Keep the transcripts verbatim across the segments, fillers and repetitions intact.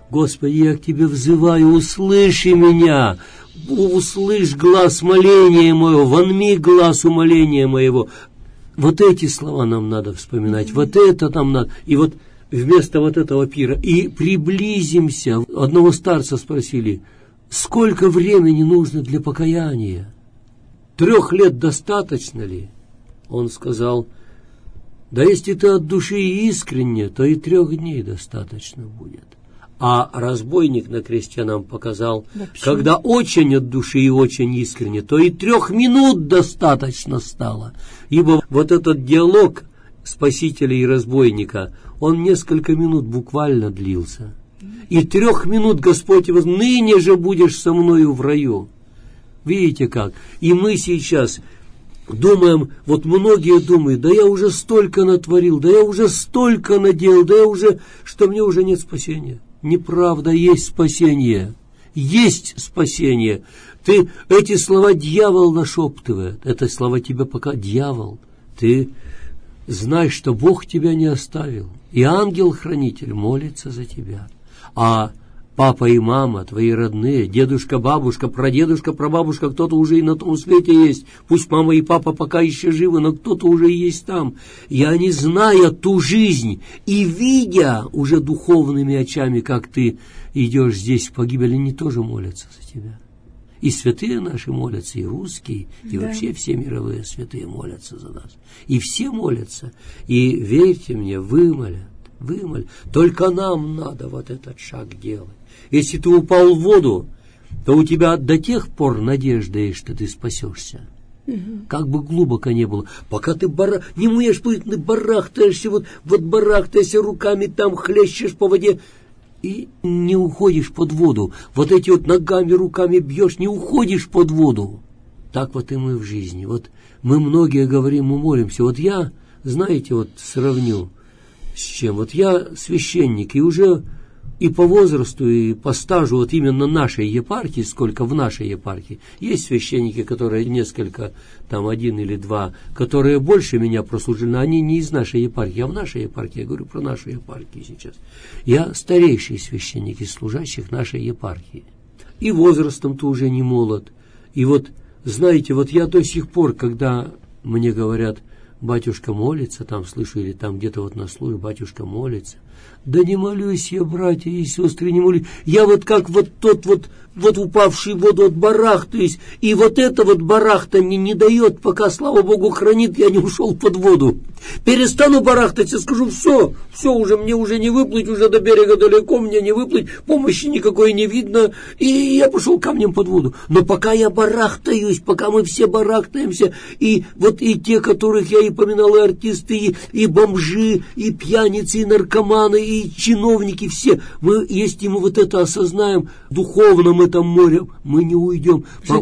Господи, я к Тебе взываю, услыши меня, услышь глас моления моего, вонми глас умоления моего. Вот эти слова нам надо вспоминать, вот это нам надо. И вот вместо вот этого пира и приблизимся. Одного старца спросили, сколько времени нужно для покаяния? Трех лет достаточно ли? Он сказал, да если ты от души и искренне, то и трех дней достаточно будет. А разбойник на кресте нам показал, вообще, когда очень от души и очень искренне, то и трех минут достаточно стало. Ибо вот этот диалог спасителя и разбойника, он несколько минут буквально длился. И трех минут Господь его, ныне же будешь со мною в раю. Видите как? И мы сейчас думаем, вот многие думают, да я уже столько натворил, да я уже столько наделал, да я уже, что мне уже нет спасения. Неправда, есть спасение. Есть спасение. Ты, эти слова дьявол нашептывает. Это слова тебе пока дьявол. Ты знай, что Бог тебя не оставил. И ангел-хранитель молится за тебя. А папа и мама, твои родные, дедушка, бабушка, прадедушка, прабабушка, кто-то уже и на том свете есть. Пусть мама и папа пока еще живы, но кто-то уже есть там. И они, зная ту жизнь и видя уже духовными очами, как ты идешь здесь в погибель, они тоже молятся за тебя. И святые наши молятся, и русские, и да, вообще все мировые святые молятся за нас. И все молятся. И верьте мне, вымолят, вымолят. Только нам надо вот этот шаг делать. Если ты упал в воду, то у тебя до тех пор надежда есть, что ты спасешься. Угу. Как бы глубоко не было. Пока ты бара... не умеешь плыть, ты барахтаешься, вот, вот барахтаешься руками, там хлещешь по воде и не уходишь под воду. Вот эти вот ногами, руками бьешь, не уходишь под воду. Так вот и мы в жизни. Вот мы многие говорим, мы молимся. Вот я, знаете, вот сравню с чем. Вот я священник, и уже и по возрасту, и по стажу вот именно нашей епархии, сколько в нашей епархии, есть священники, которые несколько, там один или два, которые больше меня прослужили, но они не из нашей епархии, а в нашей епархии, я говорю про нашу епархию сейчас. Я старейший священник из служащих нашей епархии. И возрастом-то уже не молод. И вот, знаете, вот я до сих пор, когда мне говорят, батюшка молится, там слышу, или там где-то вот на службе батюшка молится. Да не молюсь я, братья и сестры, не молюсь. Я вот как вот тот вот, вот упавший в воду от барахтаюсь, и вот это вот барахтанье не дает, пока, слава Богу, хранит, я не ушел под воду. Перестану барахтать и скажу, все, все, уже мне уже не выплыть, уже до берега далеко, мне не выплыть, помощи никакой не видно, и я пошел камнем под воду. Но пока я барахтаюсь, пока мы все барахтаемся, и вот и те, которых я и поминал, и артисты, и, и бомжи, и пьяницы, и наркоманы, и чиновники, все, мы, если мы вот это осознаем, в духовном этом море, мы не уйдем,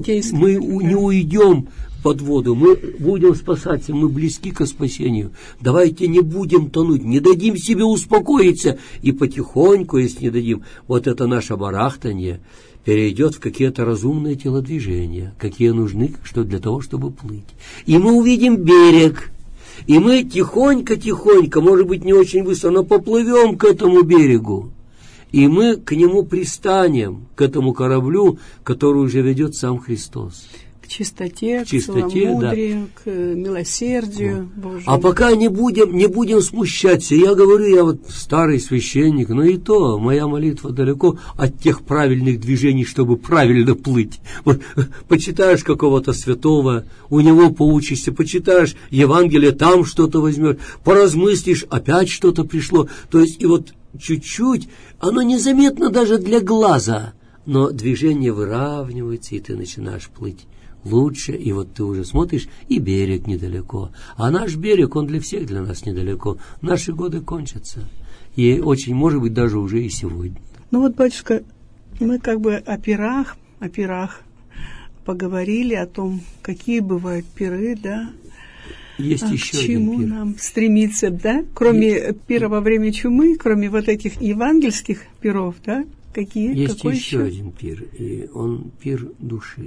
мы не уйдем под воду, мы будем спасаться, мы близки к спасению. Давайте не будем тонуть, не дадим себе успокоиться, и потихоньку, если не дадим, вот это наше барахтанье перейдет в какие-то разумные телодвижения, какие нужны что для того, чтобы плыть. И мы увидим берег, и мы тихонько-тихонько, может быть, не очень быстро, но поплывем к этому берегу. И мы к нему пристанем, к этому кораблю, который уже ведет сам Христос. К чистоте, к, чистоте, к целомудрию, да, к милосердию Божьему. А пока не будем, не будем смущаться. Я говорю, я вот старый священник, но и то моя молитва далеко от тех правильных движений, чтобы правильно плыть. Вот, почитаешь какого-то святого, у него поучишься, почитаешь Евангелие, там что-то возьмешь, поразмыслишь, опять что-то пришло. То есть и вот чуть-чуть, оно незаметно даже для глаза, но движение выравнивается, и ты начинаешь плыть лучше, и вот ты уже смотришь, и берег недалеко. А наш берег, он для всех, для нас недалеко. Наши годы кончатся. И очень, может быть, даже уже и сегодня. Ну вот, батюшка, мы как бы о пирах, о пирах поговорили, о том, какие бывают пиры, да? Есть а еще к чему один пир. Нам стремиться, да? Кроме есть... пира во время чумы, кроме вот этих евангельских пиров, да? Какие? Есть Какой еще, еще один пир, и он пир души.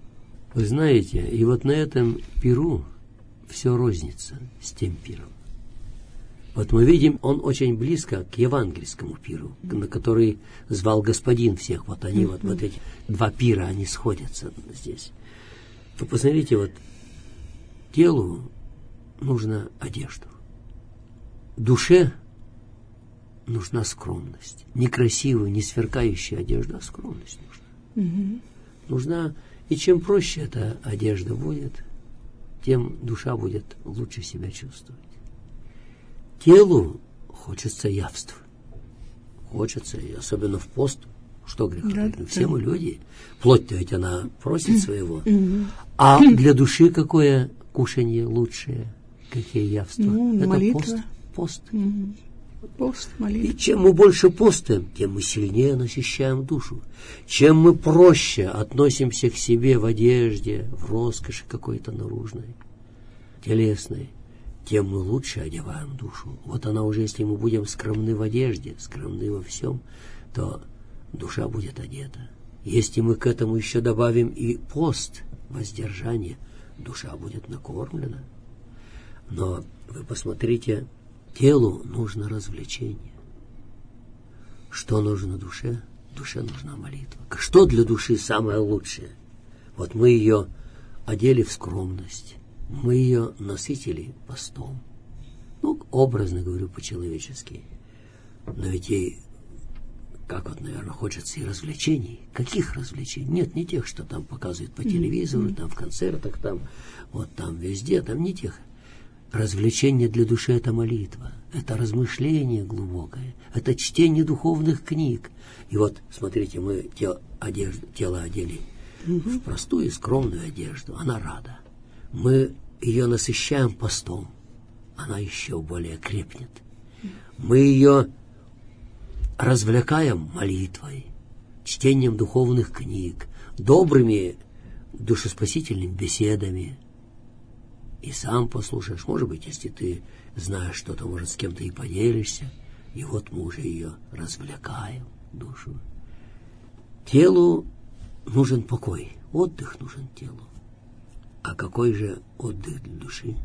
Вы знаете, и вот на этом пиру все рознится с тем пиром. Вот мы видим, он очень близко к евангельскому пиру, на который звал Господин всех. Вот они, вот, вот эти два пира, они сходятся здесь. Вы посмотрите, вот телу нужна одежда. Душе нужна скромность. Не красивая, не сверкающая одежда, а скромность нужна. Угу. Нужна, и чем проще эта одежда будет, тем душа будет лучше себя чувствовать. Телу хочется явств. Хочется, и особенно в пост. Что греха? Да, ну, да. все мы люди. Плоть-то ведь она просит своего. Мгм. А для души какое кушанье лучшее? Какие явства? Ну, Это молитва. пост. Пост. Мгм. Пост, И молитва. чем мы больше постим, тем мы сильнее насыщаем душу. Чем мы проще относимся к себе в одежде, в роскоши какой-то наружной, телесной, тем мы лучше одеваем душу. Вот она уже, если мы будем скромны в одежде, скромны во всем, то душа будет одета. Если мы к этому еще добавим и пост, воздержание, душа будет накормлена. Но вы посмотрите, телу нужно развлечение. Что нужно душе? Душе нужна молитва. Что для души самое лучшее? Вот мы ее одели в скромность, мы ее насытили постом. Ну, образно говорю, по-человечески. Но ведь ей, как вот, наверное, хочется и развлечений. Каких развлечений? Нет, не тех, что там показывают по телевизору, там в концертах, там, вот там везде, там не тех. Развлечение для души — это молитва, это размышление глубокое, это чтение духовных книг. И вот, смотрите, мы тело, одежду, тело одели в простую и скромную одежду, она рада. Мы ее насыщаем постом, она еще более крепнет. Мы ее развлекаем молитвой, чтением духовных книг, добрыми душеспасительными беседами. И сам послушаешь, может быть, если ты знаешь что-то, может, с кем-то и поделишься. И вот мы уже ее развлекаем, душу. Телу нужен покой, отдых нужен телу. А какой же отдых для души?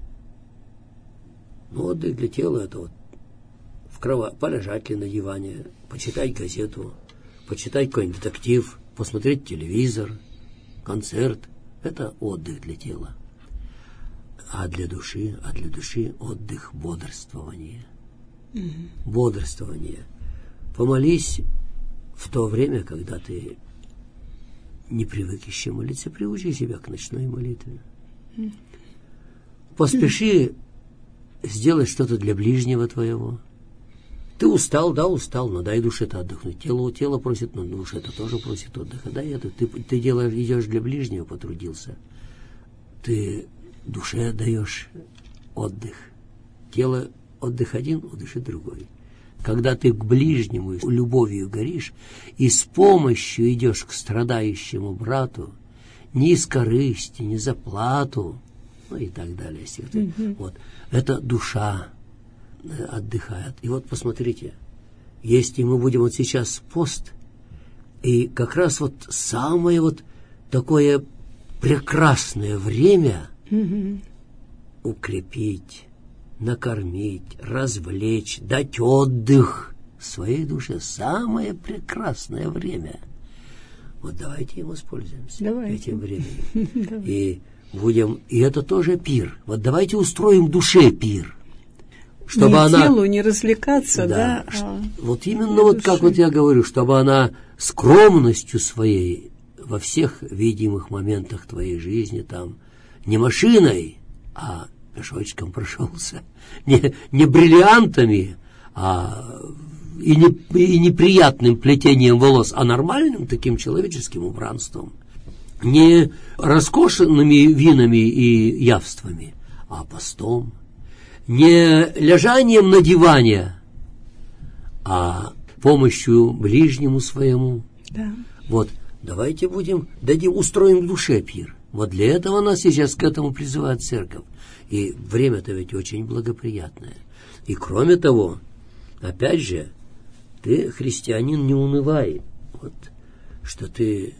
Ну, отдых для тела — это вот в кровати полежать ли на диване, почитать газету, почитать какой-нибудь детектив, посмотреть телевизор, концерт. Это отдых для тела. А для души, а для души отдых, бодрствование. Mm-hmm. Бодрствование. Помолись в то время, когда ты не привык еще молиться, приучи себя к ночной молитве. Mm-hmm. Поспеши сделать что-то для ближнего твоего. Ты устал, да, устал, но дай душе-то отдохнуть. Тело, тело просит, но душа-то тоже просит отдыха. Дай это. Ты, ты делаешь, идешь для ближнего, потрудился. Ты душе даешь отдых. Тело отдых один, у души другой. Когда ты к ближнему любовью горишь и с помощью идешь к страдающему брату, не из корысти, не за плату, ну и так далее. Mm-hmm. Вот. Это душа отдыхает. И вот посмотрите, если мы будем вот сейчас пост, и как раз вот самое вот такое прекрасное время Mm-hmm. укрепить, накормить, развлечь, дать отдых своей душе. Самое прекрасное время. Вот давайте им воспользуемся давайте. этим временем. И будем, и это тоже пир. Вот давайте устроим душе пир. Чтобы не она, телу не развлекаться, да. да а вот именно вот как вот я говорю, чтобы она скромностью своей во всех видимых моментах твоей жизни там не машиной, а пешочком прошелся. Не, не бриллиантами, а и, не, и неприятным плетением волос, а нормальным таким человеческим убранством. Не роскошными винами и явствами, а постом. Не лежанием на диване, а помощью ближнему своему. Да. Вот, давайте будем, дадим, устроим душе пир. Вот для этого нас сейчас к этому призывает церковь. И время-то ведь очень благоприятное. И кроме того, опять же, ты, христианин, не унывай. Вот, что ты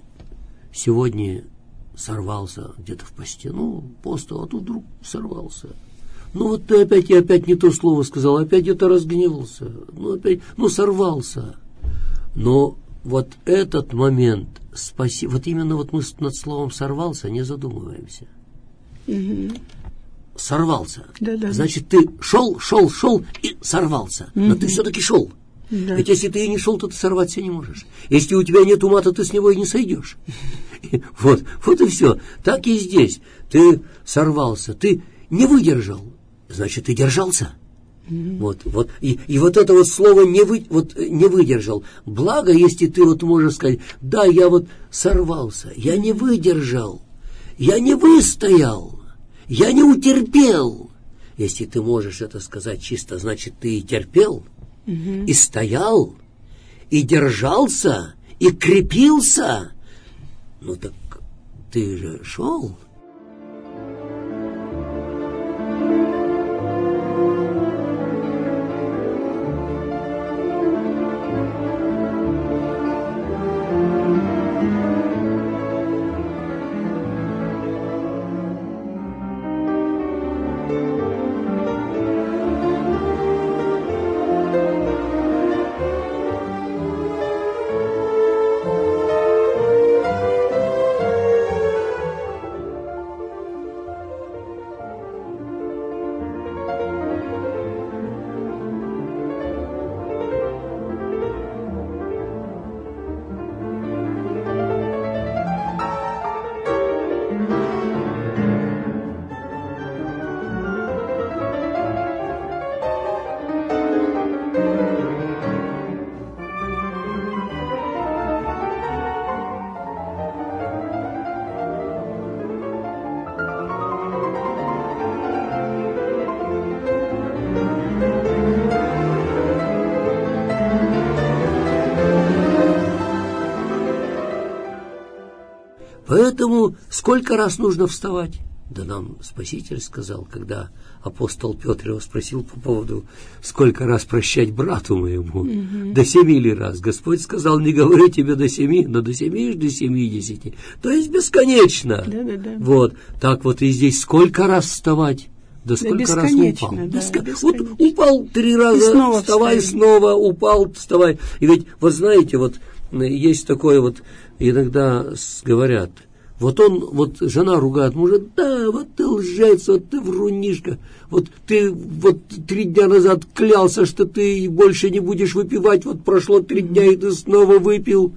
сегодня сорвался где-то в посте. Ну, пост, а тут вдруг сорвался. ну вот ты опять, я опять не то слово сказал, опять это разгневался, ну опять, ну сорвался. Но вот этот момент, спаси, вот именно вот мы над словом «сорвался» не задумываемся. Угу. Сорвался. Да, да. Значит, ты шел, шел, шел и сорвался. Угу. Но ты все-таки шел. Да. Ведь если ты и не шел, то ты сорваться не можешь. Если у тебя нет ума, то ты с него и не сойдешь. Вот, вот и все. Так и здесь. Ты сорвался, ты не выдержал. Значит, ты держался. Mm-hmm. Вот, вот, и, и вот это вот слово не, вы, вот, не выдержал. Благо, если ты вот можешь сказать, да, я вот сорвался, я не выдержал, я не выстоял, я не утерпел. Если ты можешь это сказать чисто, значит, ты и терпел, mm-hmm. и стоял, и держался, и крепился. Ну так ты же шел. Поэтому сколько раз нужно вставать? Да нам Спаситель сказал, когда апостол Петр его спросил по поводу, сколько раз прощать брату моему. Угу. До семи ли раз? Господь сказал, не говорю тебе до семи, но до семи, до семидесяти. То есть бесконечно. Да, да, да. Вот. Так вот и здесь сколько раз вставать? Да сколько да раз упал? Да, Беско... бесконечно. Вот упал три раза, снова вставай, встаем. снова упал, вставай. И ведь, вот знаете, вот есть такое вот, иногда говорят, вот он, вот жена ругает мужа, да, вот ты лжец, вот ты врунишка, вот ты вот три дня назад клялся, что ты больше не будешь выпивать, вот прошло три дня, и ты снова выпил.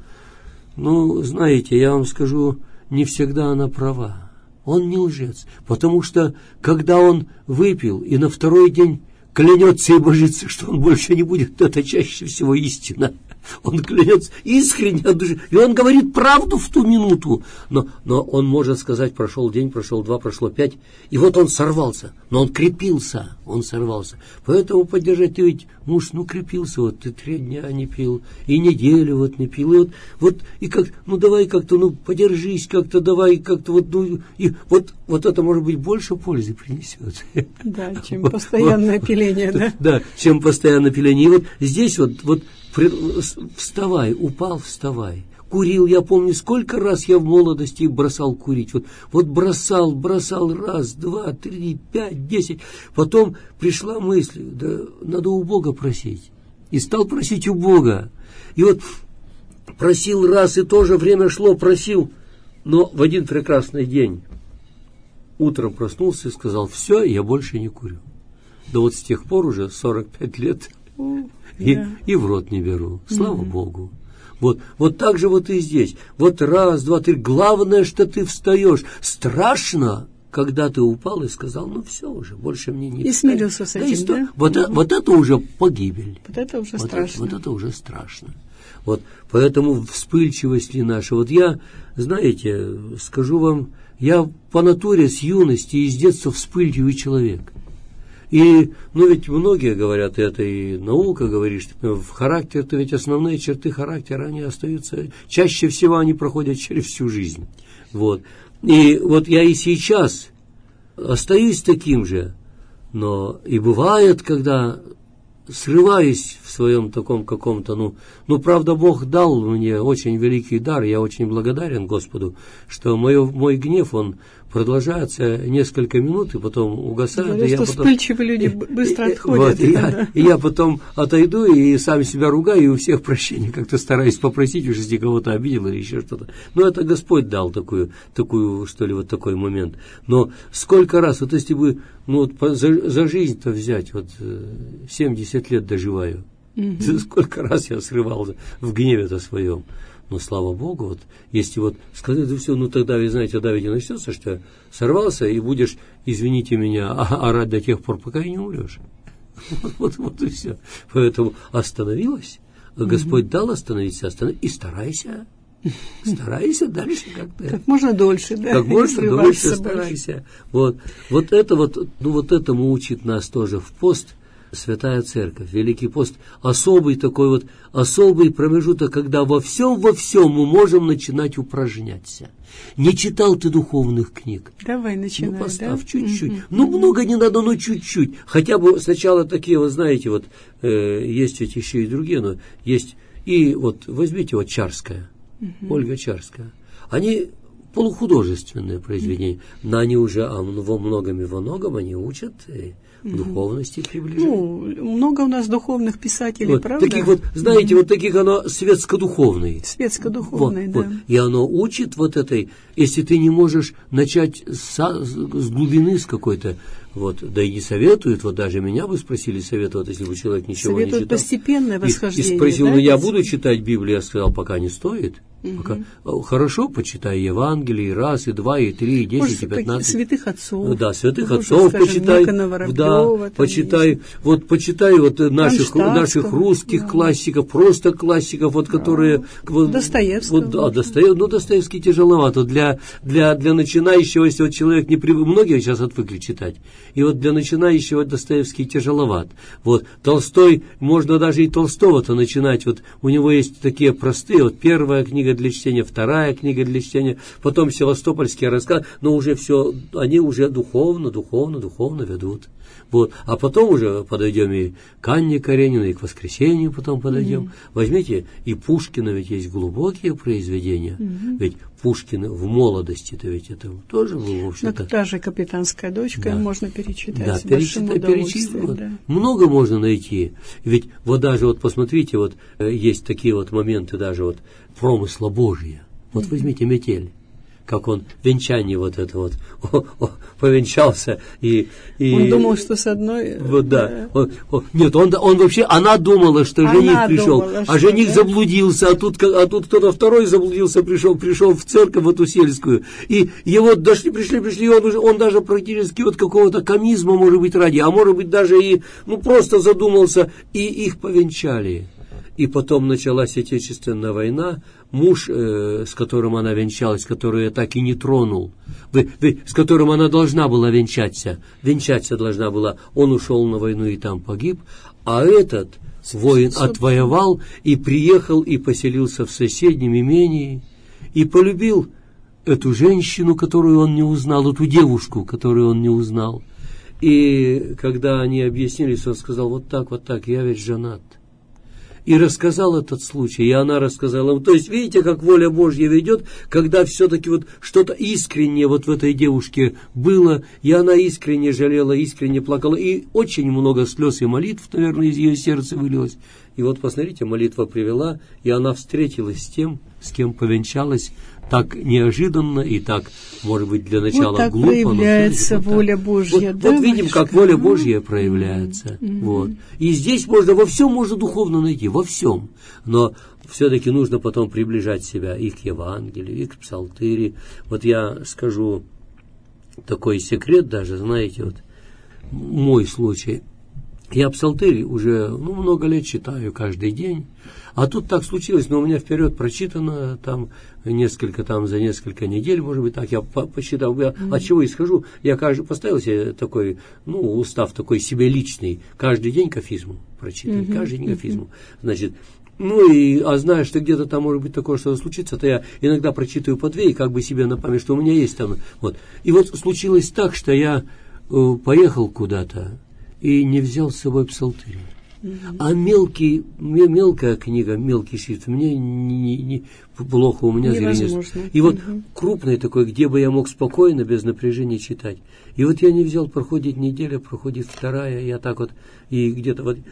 Ну, знаете, я вам скажу, не всегда она права. Он не лжец, потому что, когда он выпил и на второй день клянется и божится, что он больше не будет, это чаще всего истина. Он клянется искренне от души, и он говорит правду в ту минуту. Но, но он может сказать, прошел день, прошел два, прошло пять, и вот он сорвался, но он крепился, он сорвался. Поэтому поддержать, ты ведь, муж, ну крепился, вот ты три дня не пил, и неделю вот не пил, и вот, вот и как, ну давай как-то, ну подержись как-то, давай как-то, вот, ну, и вот, вот это, может быть, больше пользы принесет. Да, чем постоянное пиление, да? Да, чем постоянное пиление. И вот здесь вот, вот вставай, упал, вставай. Курил, я помню, сколько раз я в молодости бросал курить. Вот, вот бросал, бросал раз, два, три, пять, десять. Потом пришла мысль, да надо у Бога просить. И стал просить у Бога. И вот просил раз, и тоже время шло, просил. Но в один прекрасный день утром проснулся и сказал, все, я больше не курю. Да вот с тех пор уже сорок пять лет и, да. и в рот не беру. Слава mm-hmm. Богу. Вот, вот так же вот и здесь. Вот раз, два, три. Главное, что ты встаешь. Страшно, когда ты упал и сказал, ну все уже, больше мне не И встать. Смирился с этим, да? И сто... да? Вот, mm-hmm. вот это уже погибель. Вот это уже вот страшно. Это, вот это уже страшно. Вот, поэтому вспыльчивость ли наша. Вот я, знаете, скажу вам, я по натуре с юности и с детства вспыльчивый человек. И, ну, ведь многие говорят это, и наука говорит, что в характер-то ведь основные черты характера, они остаются, чаще всего они проходят через всю жизнь. Вот. И вот я и сейчас остаюсь таким же, но и бывает, когда срываюсь в своем таком каком-то, ну, ну, правда, Бог дал мне очень великий дар, я очень благодарен Господу, что мой, мой гнев, он продолжается несколько минут, и потом угасают. Говорят, и я что потом... вспыльчивые люди быстро и, отходят. Вот, и, да. я, и я потом отойду и сам себя ругаю, и у всех прощения как-то стараюсь попросить, уж если кого-то обидел или еще что-то. Но это Господь дал такую, такую, что ли, вот такой момент. Но сколько раз, вот если бы, ну вот по, за, за жизнь-то взять, вот семьдесят лет доживаю, mm-hmm. сколько раз я срывал в гневе-то своем. Но, слава Богу, вот, если вот сказать, да все, ну тогда, вы знаете, да, ведь и начнется, что сорвался, и будешь, извините меня, орать до тех пор, пока и не умрешь. Вот, вот, вот и все. Поэтому остановилась, Господь mm-hmm. дал остановиться, останов... и старайся, старайся дальше как-то. Как можно дольше, да. Как можно дольше старайся. Вот, вот это вот, ну вот этому учит нас тоже в пост Святая Церковь, Великий пост, особый такой вот, особый промежуток, когда во всем, во всем мы можем начинать упражняться. Не читал ты духовных книг? Давай начинай, ну, поставь да? чуть-чуть. Mm-hmm. Ну, много не надо, но чуть-чуть. Хотя бы сначала такие, вот знаете, вот, э, есть ведь еще и другие, но есть, и вот, возьмите вот Чарская, mm-hmm. Ольга Чарская. Они полухудожественные произведения, mm-hmm. но они уже а, во многом и во многом они учат и в духовности приближают. Ну, много у нас духовных писателей, вот, правда? Таких вот, знаете, mm-hmm. вот таких оно светско-духовный. Светско-духовный, вот, да. Вот. И оно учит вот этой, если ты не можешь начать со, с глубины, с какой-то, вот, да и не советуют, вот даже меня бы спросили советовать, если бы человек ничего советуют не читал. Постепенное восхождение. И, и спросил, да, ну я буду читать Библию, я сказал, пока не стоит. Угу. Пока, хорошо, почитай Евангелие, и раз, и два, и три, и десять, может, и пятнадцать. Святых отцов. Да, святых может, отцов скажем, почитай. Да, почитай, есть. вот почитай вот наших, наших русских да. классиков, просто классиков, вот, которые... Да. Вот, Достоевского. Вот, да, Достоев, ну, Достоевский тяжеловато. Для, для, для начинающего, если вот человек не привык, многие сейчас отвыкли читать, и вот для начинающего Достоевский тяжеловат. Вот, Толстой, можно даже и Толстого-то начинать, вот у него есть такие простые, вот первая книга для чтения, вторая книга для чтения, потом севастопольские рассказы, но уже все, они уже духовно, духовно, духовно ведут. Вот. А потом уже подойдем и к Анне Карениной, и к Воскресению потом подойдем. Mm-hmm. Возьмите, и Пушкина ведь есть глубокие произведения. Mm-hmm. Ведь Пушкин в молодости-то ведь это тоже был, в общем-то... Ну, та же «Капитанская дочка», да. можно перечитать да, с большим удовольствием. Вот. Да. Много можно найти. Ведь вот даже вот посмотрите, вот есть такие вот моменты даже вот промысла Божия. Вот mm-hmm. возьмите «Метель». Как он венчание вот это вот о, о, повенчался и, и он думал, что с одной вот да, да. Он, о, нет он он вообще она думала, что она жених пришел, думала, а что, жених да? заблудился, а тут а тут кто-то второй заблудился, пришел пришел в церковь в эту сельскую, и его дошли пришли пришли он уже он даже практически от какого-то комизма может быть ради, а может быть даже и ну просто задумался, и их повенчали. И потом началась Отечественная война, муж, э, с которым она венчалась, который я так и не тронул, вы, вы, с которым она должна была венчаться, венчаться должна была, он ушел на войну и там погиб, а этот воин отвоевал и приехал и поселился в соседнем имении и полюбил эту женщину, которую он не узнал, эту девушку, которую он не узнал. И когда они объяснились, он сказал, вот так, вот так, я ведь женат. И рассказал этот случай, и она рассказала. То есть, видите, как воля Божья ведет, когда все-таки вот что-то искреннее вот в этой девушке было, и она искренне жалела, искренне плакала, и очень много слез и молитв, наверное, из ее сердца вылилось. И вот, посмотрите, молитва привела, и она встретилась с тем, с кем повенчалась, так неожиданно и так, может быть, для начала вот так глупо. проявляется но, воля вот Божья. Вот, да, вот видим, батюшка? как воля Божья проявляется. Mm-hmm. Вот. И здесь можно, во всем можно духовно найти, во всем. Но все-таки нужно потом приближать себя и к Евангелию, и к Псалтыри. Вот я скажу такой секрет даже, знаете, вот мой случай. Я Псалтырь уже ну, много лет читаю каждый день, а тут так случилось, но у меня вперед прочитано там несколько, там за несколько недель, может быть, так я по- посчитал, я mm-hmm. от чего исхожу, я каждый поставил себе такой, ну, устав такой себе личный, каждый день кафизму прочитывать, mm-hmm. каждый день кафизму, значит, ну и, а знаешь, что где-то там может быть такое, что случится, то я иногда прочитываю по две, и как бы себе на память, что у меня есть там, вот, и вот случилось так, что я э, поехал куда-то, и не взял с собой Псалтырь. Mm-hmm. А мелкий, мелкая книга, мелкий шрифт, мне не, не, не, плохо, у меня зрение. И вот mm-hmm. крупный такой, где бы я мог спокойно, без напряжения читать. И вот я не взял, проходит неделя, проходит вторая, я так вот, и где-то вот...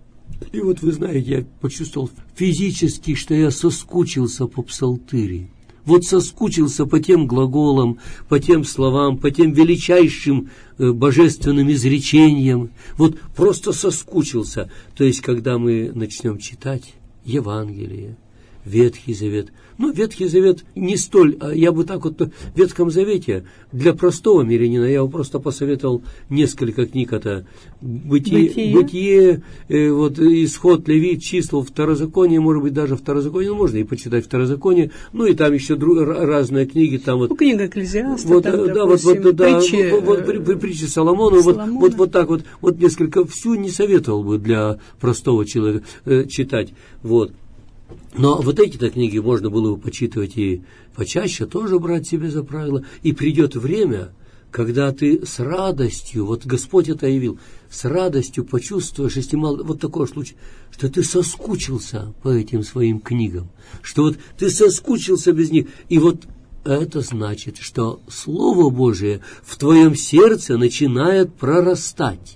И вот вы знаете, я почувствовал физически, что я соскучился по псалтыри. Вот соскучился по тем глаголам, по тем словам, по тем величайшим э, божественным изречениям. Вот просто соскучился. То есть, когда мы начнем читать Евангелие, Ветхий Завет. Ну, Ветхий Завет не столь, я бы так вот, в Ветхом Завете для простого мирянина я бы просто посоветовал несколько книг. Это Бытие, Бытие, Бытие э, вот, Исход, Левит, Числа, Второзаконие, может быть, даже Второзаконие, ну, можно и почитать Второзаконие, ну, и там еще друг, разные книги. Там вот, ну, книга Экклезиаста, вот, там, да, допустим, вот, да, притчи, вот, вот, при, при, притчи Соломона, Соломона. Вот, вот, вот так вот, вот несколько, всю не советовал бы для простого человека э, читать, вот. Но вот эти-то книги можно было бы почитывать и почаще, тоже брать себе за правило. И придет время, когда ты с радостью, вот Господь это явил, с радостью почувствуешь, если мало, вот такой случай, что ты соскучился по этим своим книгам, что вот ты соскучился без них. И вот это значит, что Слово Божие в твоем сердце начинает прорастать.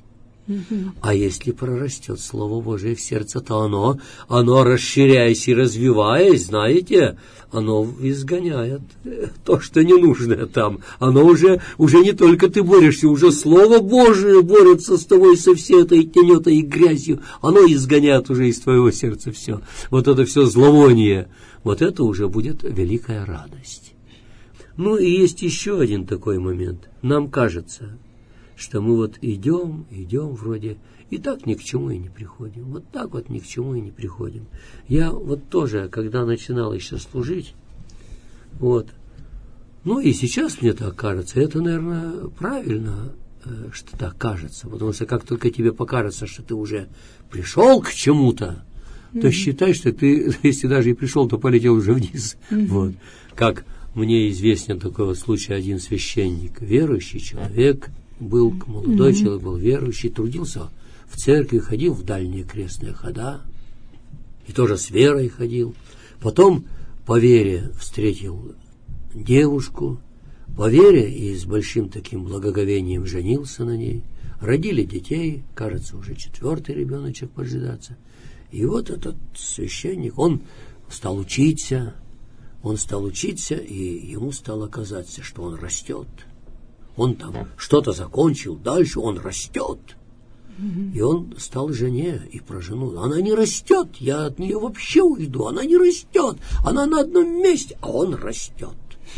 А если прорастет Слово Божие в сердце, то оно, оно, расширяясь и развиваясь, знаете, оно изгоняет то, что не нужно там. Оно уже, уже не только ты борешься, уже Слово Божие борется с тобой, со всей этой тенетой и грязью. Оно изгоняет уже из твоего сердца все. Вот это все зловоние. Вот это уже будет великая радость. Ну и есть еще один такой момент. Нам кажется, что мы вот идем, идем вроде, и так ни к чему и не приходим. Вот так вот ни к чему и не приходим. Я вот тоже, когда начинал еще служить, вот, ну и сейчас мне так кажется, это, наверное, правильно, что так кажется, потому что как только тебе покажется, что ты уже пришел к чему-то, mm-hmm. то считай, что ты, если даже и пришел, то полетел уже вниз. Mm-hmm. Вот. Как мне известен такой вот случай, один священник, верующий человек, был молодой mm-hmm. человек, был верующий, трудился в церкви, ходил в дальние крестные хода, и тоже с верой ходил. Потом по вере встретил девушку, по вере и с большим таким благоговением женился на ней. Родили детей, кажется, уже четвертый ребеночек поджидаться. И вот этот священник, он стал учиться, он стал учиться, и ему стало казаться, что он растет. Он там что-то закончил, дальше он растет. Mm-hmm. И он стал жене и про жену. Она не растет, я от нее вообще уйду. Она не растет, она на одном месте, а он растет.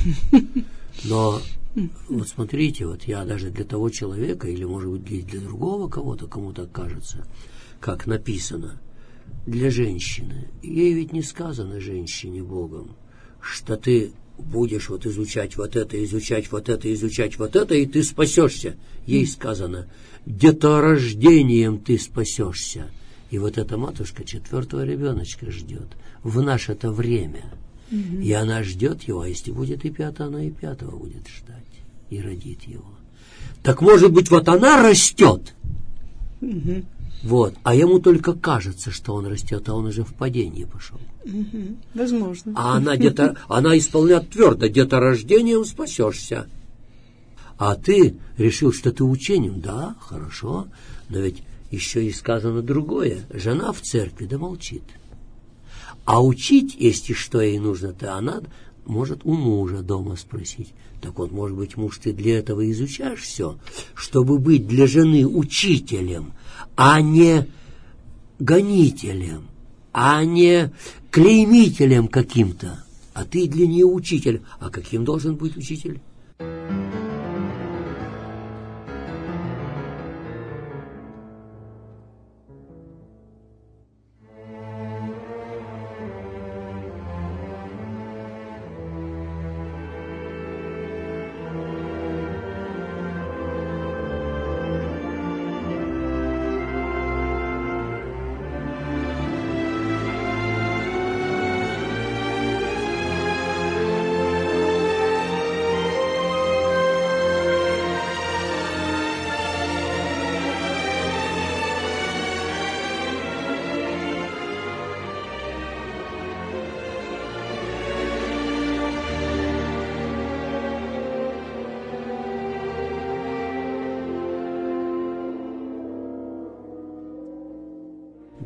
Но вот смотрите, вот я даже для того человека, или может быть для другого кого-то, кому так кажется, как написано, для женщины, ей ведь не сказано женщине Богом, что ты будешь вот изучать вот это, изучать вот это, изучать вот это, и ты спасешься. Ей сказано, деторождением ты спасешься. И вот эта матушка четвертого ребеночка ждет в наше-то время. Mm-hmm. И она ждет его, а если будет и пятого, она и пятого будет ждать. И родит его. Так может быть, вот она растет. Mm-hmm. Вот. А ему только кажется, что он растет, а он уже в падении пошел. Угу. Возможно. А она где-то, она исполняет твердо, деторождением спасешься. А ты решил, что ты учением. Да, хорошо, но ведь еще и сказано другое. Жена в церкви, да молчит. А учить, если что ей нужно-то, она может у мужа дома спросить. Так вот, может быть, муж, ты для этого изучаешь все, чтобы быть для жены учителем, а не гонителем, а не клеймителем каким-то. А ты для нее учитель. А каким должен быть учитель?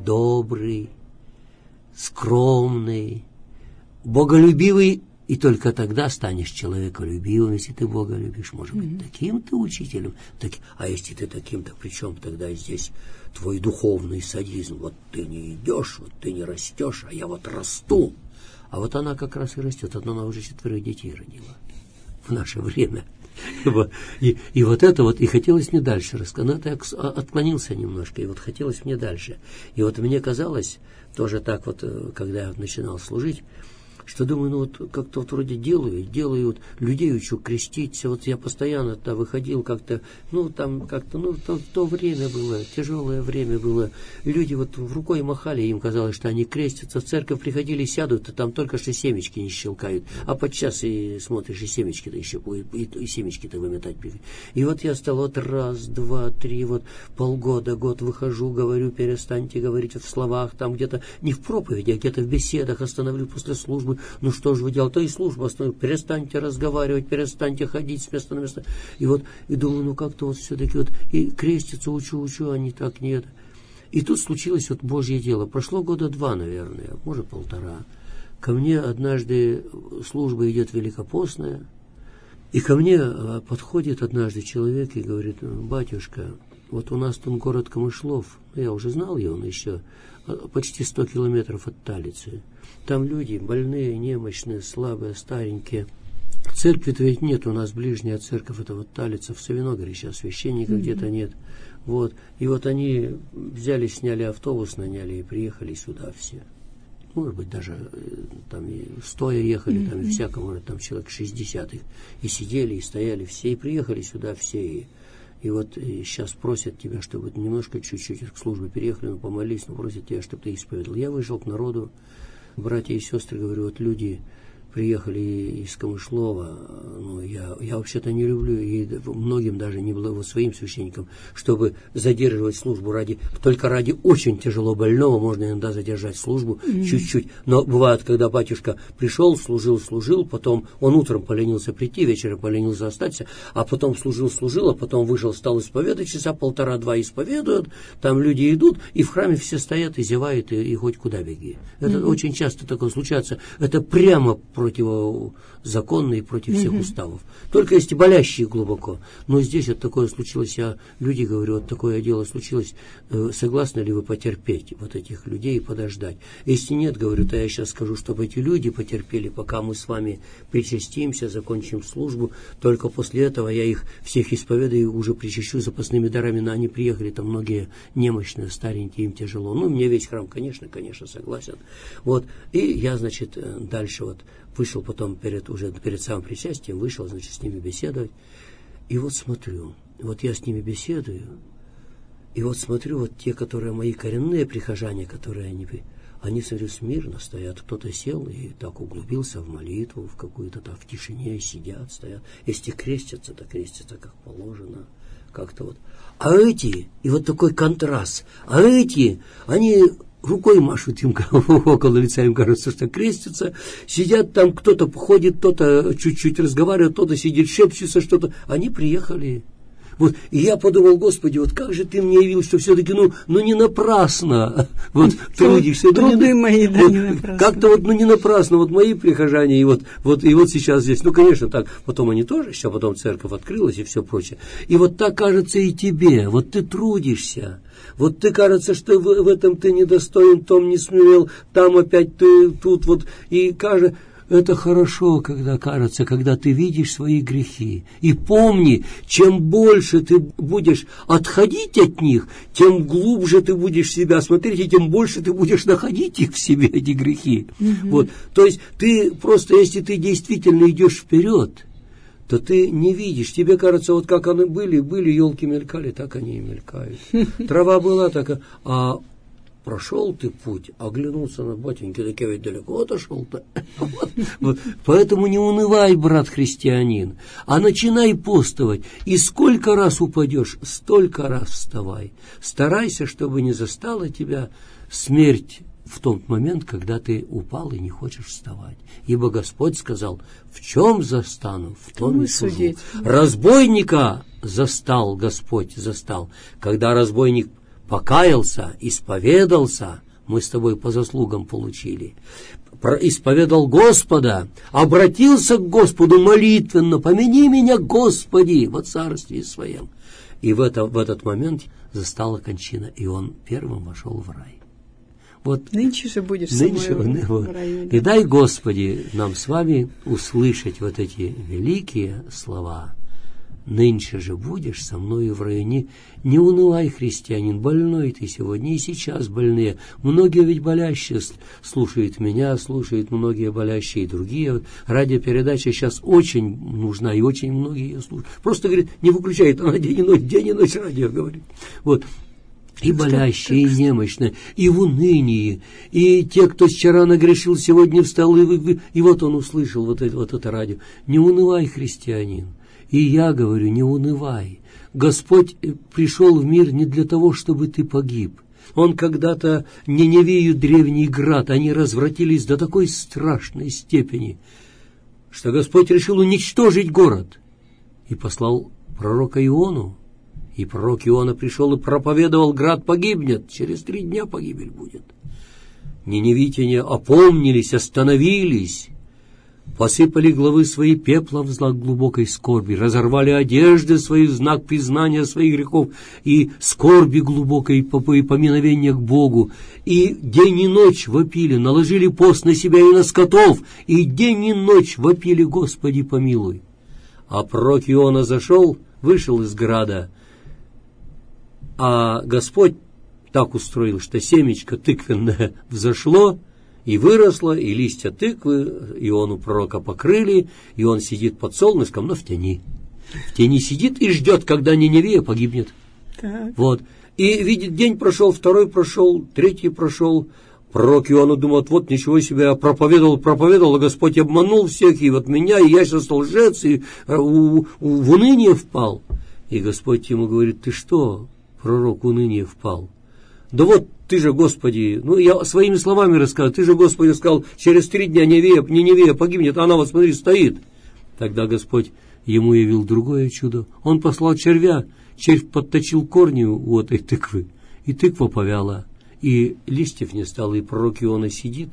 добрый, скромный, боголюбивый, и только тогда станешь человеколюбивым, если ты Бога любишь. Может быть, mm-hmm. таким ты учителем, так, а если ты таким, так при чем тогда здесь твой духовный садизм? Вот ты не идешь, вот ты не растешь, а я вот расту. А вот она как раз и растет, она уже четверых детей родила в наше время. И, и вот это вот, и хотелось мне дальше рассказать. Но я отклонился немножко, и вот хотелось мне дальше. И вот мне казалось, тоже так вот, когда я начинал служить, что думаю, ну вот как-то вот вроде делаю, делаю, вот людей учу креститься, вот я постоянно туда выходил как-то, ну там как-то, ну то, то время было, тяжелое время было, люди вот в рукой махали, им казалось, что они крестятся, в церковь приходили, сядут, и там только что семечки не щелкают, а подчас и смотришь, и семечки-то еще, и, и, и семечки-то выметать. И вот я стал вот раз, два, три, вот полгода, год выхожу, говорю, перестаньте говорить в словах, там где-то, не в проповеди, а где-то в беседах остановлю после службы. Ну что же вы делаете? То и служба остановлю. Перестаньте разговаривать, перестаньте ходить с места на место. И вот, и думаю, ну как-то вот все-таки вот, и креститься учу, учу, а не так, нет. И тут случилось вот Божье дело. Прошло года два, наверное, может полтора. Ко мне однажды служба идет великопостная, и ко мне подходит однажды человек и говорит: батюшка, вот у нас там город Камышлов, я уже знал его, он еще почти сто километров от Талицы. Там люди больные, немощные, слабые, старенькие. Церкви-то ведь нет, у нас ближняя церковь, это вот Талица, в Савиногоре сейчас священника mm-hmm. где-то нет. Вот. И вот они взяли, сняли автобус, наняли и приехали сюда все. Может быть, даже там и стоя ехали, mm-hmm. там и всяко, может, там человек шестьдесят их. И сидели, и стояли все, и приехали сюда все. И, и вот и сейчас просят тебя, чтобы немножко, чуть-чуть к службе переехали, ну, помолись, но просят тебя, чтобы ты исповедовал. Я вышел к народу, братья и сестры, говорю, вот люди приехали из Камышлова, ну, я, я вообще-то не люблю, и многим даже не было, вот своим священникам, чтобы задерживать службу ради, только ради очень тяжело больного можно иногда задержать службу mm-hmm. чуть-чуть, но бывает, когда батюшка пришел, служил, служил, потом он утром поленился прийти, вечером поленился остаться, а потом служил, служил, а потом вышел, стал исповедовать, часа полтора-два исповедуют, там люди идут, и в храме все стоят и зевают, и, и хоть куда беги. Это mm-hmm. очень часто такое случается, это прямо противозаконно и против всех mm-hmm. уставов. Только если болящие глубоко. Но здесь вот такое случилось, я люди говорю, вот такое дело случилось, э, согласны ли вы потерпеть вот этих людей и подождать? Если нет, говорю, то я сейчас скажу, чтобы эти люди потерпели, пока мы с вами причастимся, закончим службу, только после этого я их всех исповедую, уже причащу запасными дарами, но они приехали, там многие немощные, старенькие, им тяжело. Ну, мне весь храм, конечно, конечно, согласен. Вот, и я, значит, дальше вот вышел потом перед, уже перед самым причастием, вышел, значит, с ними беседовать. И вот смотрю, вот я с ними беседую, и вот смотрю, вот те, которые мои коренные прихожане, которые они, они, смотрю, смирно стоят. Кто-то сел и так углубился в молитву, в какую-то там, в тишине сидят, стоят. Если крестятся, то крестятся как положено, как-то вот. А эти, и вот такой контраст, а эти, они рукой машут им около лица, им кажется, что крестятся, сидят там, кто-то ходит, кто-то чуть-чуть разговаривает, кто-то сидит, шепчется что-то. Они приехали. Вот, и я подумал, Господи, вот как же ты мне явил, что все-таки, ну, ну не напрасно вот трудишься. Труды ну, не, мои, да, вот, не напрасно. Как-то вот, ну не напрасно, вот мои прихожане, и вот, вот, и вот сейчас здесь, ну, конечно, так, потом они тоже, сейчас потом церковь открылась и все прочее. И вот так кажется и тебе, вот ты трудишься. Вот ты, кажется, что в, в этом ты недостоин, том не смел, там опять ты тут вот, и кажется, это хорошо, когда кажется, когда ты видишь свои грехи. И помни, чем больше ты будешь отходить от них, тем глубже ты будешь себя смотреть, и тем больше ты будешь находить их в себе, эти грехи. Mm-hmm. Вот. То есть ты просто, если ты действительно идешь вперед, то ты не видишь. Тебе кажется, вот как они были, были, елки мелькали, так они и мелькают. Трава была такая, а прошел ты путь, оглянулся на батеньки, так я ведь далеко отошел-то. Вот, вот. Поэтому не унывай, брат христианин, а начинай постовать. И сколько раз упадешь, столько раз вставай. Старайся, чтобы не застала тебя смерть в тот момент, когда ты упал и не хочешь вставать. Ибо Господь сказал, в чем застану, в том и сужу. Разбойника застал Господь, застал, когда разбойник покаялся, исповедался, мы с тобой по заслугам получили, исповедал Господа, обратился к Господу молитвенно, помяни меня, Господи, во царстве своем. И в, это, в этот момент застала кончина, и он первым вошел в рай. Вот, нынче же будешь нынче, со мной вот. в раю. Да? И дай, Господи, нам с вами услышать вот эти великие слова. Нынче же будешь со мною в раю. Не, не унывай, христианин, больной ты сегодня, и сейчас больные. Многие ведь болящие слушают меня, слушают многие болящие и другие. Вот радиопередача сейчас очень нужна, и очень многие ее слушают. Просто, говорит, не выключает, она день и ночь, день и ночь радио говорит. Вот. И болящие, и немощные, и в унынии, и те, кто вчера нагрешил, сегодня встал, и, и вот он услышал вот это, вот это радио. Не унывай, христианин. И я говорю, не унывай. Господь пришел в мир не для того, чтобы ты погиб. Он когда-то Ниневию, древний град, они развратились до такой страшной степени, что Господь решил уничтожить город и послал пророка Иону. И пророк Иона пришел и проповедовал, град погибнет, через три дня погибель будет. Ниневитяне опомнились, остановились, посыпали главы свои пеплом в знак глубокой скорби, разорвали одежды свои в знак признания своих грехов и скорби глубокой и поминовения к Богу. И день и ночь вопили, наложили пост на себя и на скотов, и день и ночь вопили, Господи, помилуй. А пророк Иона зашел, вышел из града, а Господь так устроил, что семечко тыквенное взошло и выросло, и листья тыквы Иону пророка покрыли, и он сидит под солнышком, но в тени. В тени сидит и ждет, когда Ниневия погибнет. Так. Вот. И видит, день прошел, второй прошел, третий прошел. Пророк Иона думает, вот ничего себе, я проповедовал, проповедовал, а Господь обманул всех, и вот меня, и я сейчас стал лжец, и в уныние впал. И Господь ему говорит, ты что, пророк, уныние впал? Да вот ты же, Господи, ну я своими словами рассказываю, ты же, Господи, сказал, через три дня Ниневия, Ниневия погибнет, а она вот смотри, стоит. Тогда Господь ему явил другое чудо. Он послал червя, червь подточил корни у этой тыквы, и тыква повяла, и листьев не стало, и пророк Иона сидит,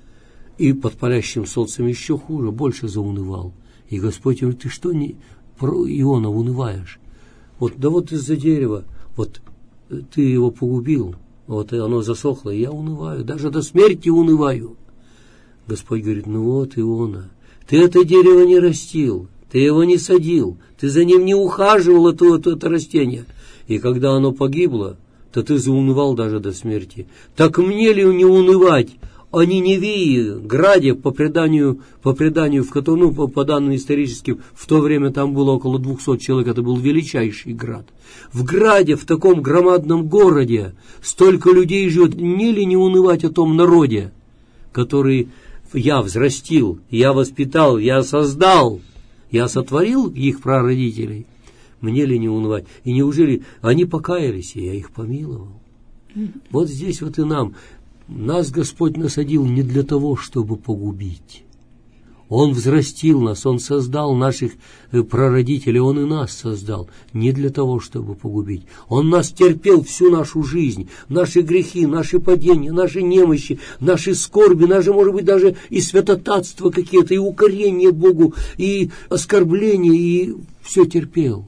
и под палящим солнцем еще хуже, больше заунывал. И Господь говорит, ты что, не, Иона, унываешь? Вот, да вот из-за дерева, вот ты его погубил, вот оно засохло, и я унываю, даже до смерти унываю. Господь говорит, ну вот, Иона, ты это дерево не растил, ты его не садил, ты за ним не ухаживал, это, это, это растение. И когда оно погибло, то ты заунывал даже до смерти. Так мне ли не унывать о Ниневии, граде, по преданию, по преданию, в котором, ну, по, по данным историческим, в то время там было около двухсот человек, это был величайший град. В граде, в таком громадном городе, столько людей живет, не ли не унывать о том народе, который я взрастил, я воспитал, я создал, я сотворил их прародителей, мне ли не унывать? И неужели они покаялись, и я их помиловал? Вот здесь вот и нам. Нас Господь насадил не для того, чтобы погубить. Он взрастил нас, Он создал наших прародителей, Он и нас создал не для того, чтобы погубить. Он нас терпел всю нашу жизнь, наши грехи, наши падения, наши немощи, наши скорби, наши, может быть, даже и святотатства какие-то, и укорение Богу, и оскорбления, и все терпел.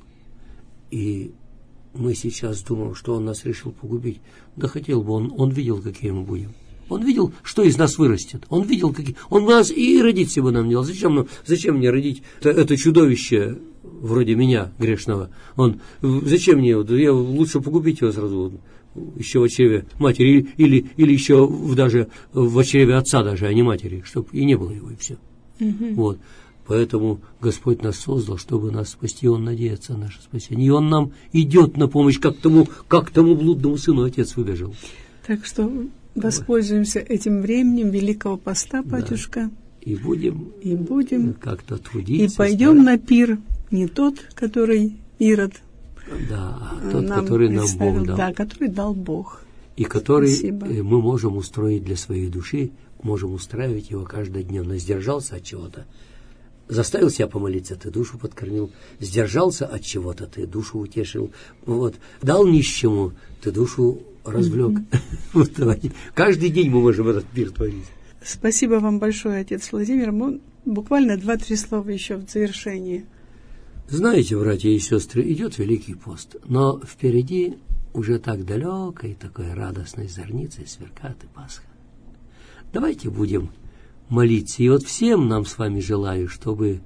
И мы сейчас думаем, что Он нас решил погубить. Да хотел бы Он, Он видел, какие мы будем. Он видел, что из нас вырастет. Он видел, какие... Он нас и родить себе нам не дал. Зачем, ну, зачем мне родить это, это чудовище вроде меня, грешного? Он, зачем мне? Я лучше погубить его сразу, еще в чреве матери, или, или еще в, даже в чреве отца даже, а не матери, чтобы и не было его, и все. Угу. Вот. Поэтому Господь нас создал, чтобы нас спасти, Он надеется на наше спасение. И Он нам идет на помощь, как тому, как тому блудному сыну отец выбежал. Так что воспользуемся этим временем Великого Поста, батюшка. Да. И будем, и будем как-то трудиться. И пойдем на пир, не тот, который Ирод, да, а тот, нам который нам Бог дал. Да, который дал Бог. И который Спасибо. Мы можем устроить для своей души, можем устраивать его каждодневно. Сдержался от чего-то, заставил себя помолиться, ты душу подкормил, сдержался от чего-то, ты душу утешил, вот, дал нищему, ты душу развлек. Вот давайте. Каждый день мы можем этот пир творить. Спасибо вам большое, отец Владимир. Мы буквально два-три слова еще в завершении. Знаете, братья и сестры, идет Великий пост, но впереди уже так далекой такой радостной зорницей сверкает и Пасха. Давайте будем молиться. И вот всем нам с вами желаю, чтобы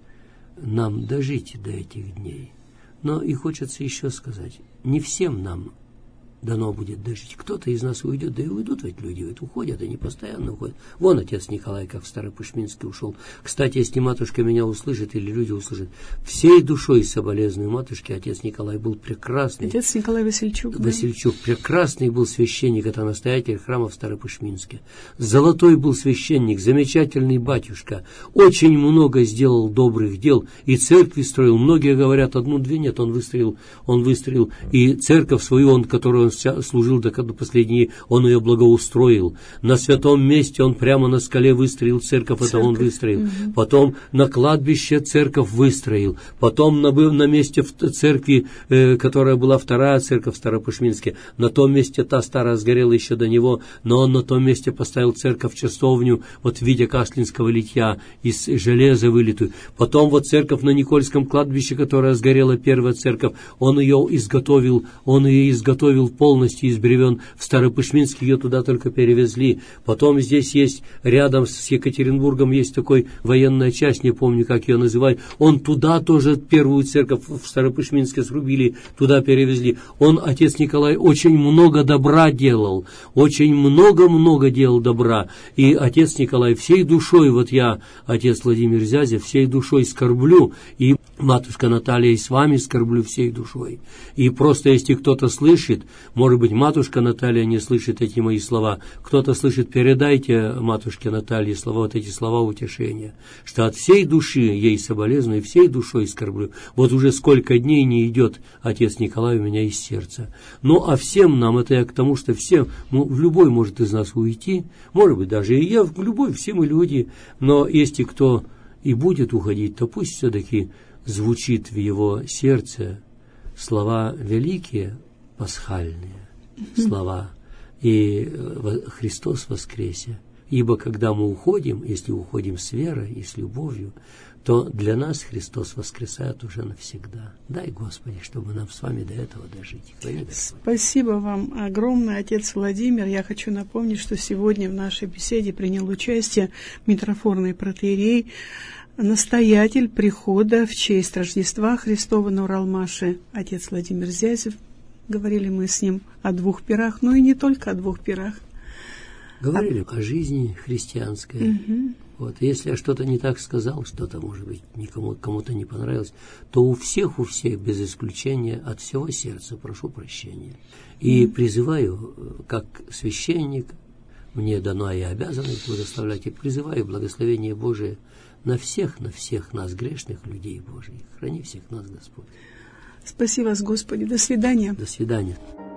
нам дожить до этих дней. Но и хочется еще сказать, не всем нам дано будет дожить. Кто-то из нас уйдет, да и уйдут ведь люди, ведь уходят, они постоянно уходят. Вон отец Николай, как в Старопышминске ушел. Кстати, если матушка меня услышит, или люди услышат, всей душой соболезную матушке, отец Николай был прекрасный. Отец Николай Васильчук. Васильчук, да? Прекрасный был священник, это настоятель храма в Старопышминске. Золотой был священник, замечательный батюшка, очень много сделал добрых дел, и церкви строил. Многие говорят, одну-две, нет, он выстроил, он выстроил и церковь свою, он, которую он служил до последней, он ее благоустроил. На святом месте он прямо на скале выстроил церковь, церковь. Это он выстроил. Угу. Потом на кладбище церковь выстроил. Потом на, на месте в церкви, э, которая была вторая церковь в Старопышминске, на том месте та старая сгорела еще до него, но он на том месте поставил церковь-часовню вот в виде каслинского литья из железа вылитую. Потом вот церковь на Никольском кладбище, которая сгорела, первая церковь, он ее изготовил, он ее изготовил полностью из бревен. В Старопышминске ее туда только перевезли. Потом здесь есть, рядом с Екатеринбургом, есть такой военная часть, не помню, как ее называют. Он туда тоже первую церковь в Старопышминске срубили, туда перевезли. Он, отец Николай, очень много добра делал. Очень много-много делал добра. И отец Николай всей душой, вот я, отец Владимир Зязя, всей душой скорблю. И матушка Наталья, и с вами скорблю всей душой. И просто, если кто-то слышит, может быть, матушка Наталья не слышит эти мои слова, кто-то слышит, передайте матушке Наталье слова, вот эти слова утешения, что от всей души ей соболезную, и всей душой скорблю. Вот уже сколько дней не идет отец Николай у меня из сердца. Ну, а всем нам, это я к тому, что всем, ну, любой может из нас уйти, может быть, даже и я, любой, все мы люди, но если кто и будет уходить, то пусть все-таки звучит в его сердце слова великие, пасхальные слова, и Христос воскресе. Ибо когда мы уходим, если уходим с верой и с любовью, то для нас Христос воскресает уже навсегда. Дай, Господи, чтобы нам с вами до этого дожить. Спасибо вам огромное, отец Владимир. Я хочу напомнить, что сегодня в нашей беседе принял участие митрофорный протоиерей, настоятель прихода в честь Рождества Христова на Уралмаше, отец Владимир Зязев. Говорили мы с ним о двух пирах, но и не только о двух пирах. Говорили а... о жизни христианской. Угу. Вот. Если я что-то не так сказал, что-то, может быть, никому, кому-то не понравилось, то у всех, у всех, без исключения, от всего сердца прошу прощения. И угу. призываю, как священник, мне дано и обязанность благословлять, и призываю благословение Божие на всех, на всех нас, грешных людей Божьих. Храни всех нас, Господь. Спаси вас, Господи. До свидания. До свидания.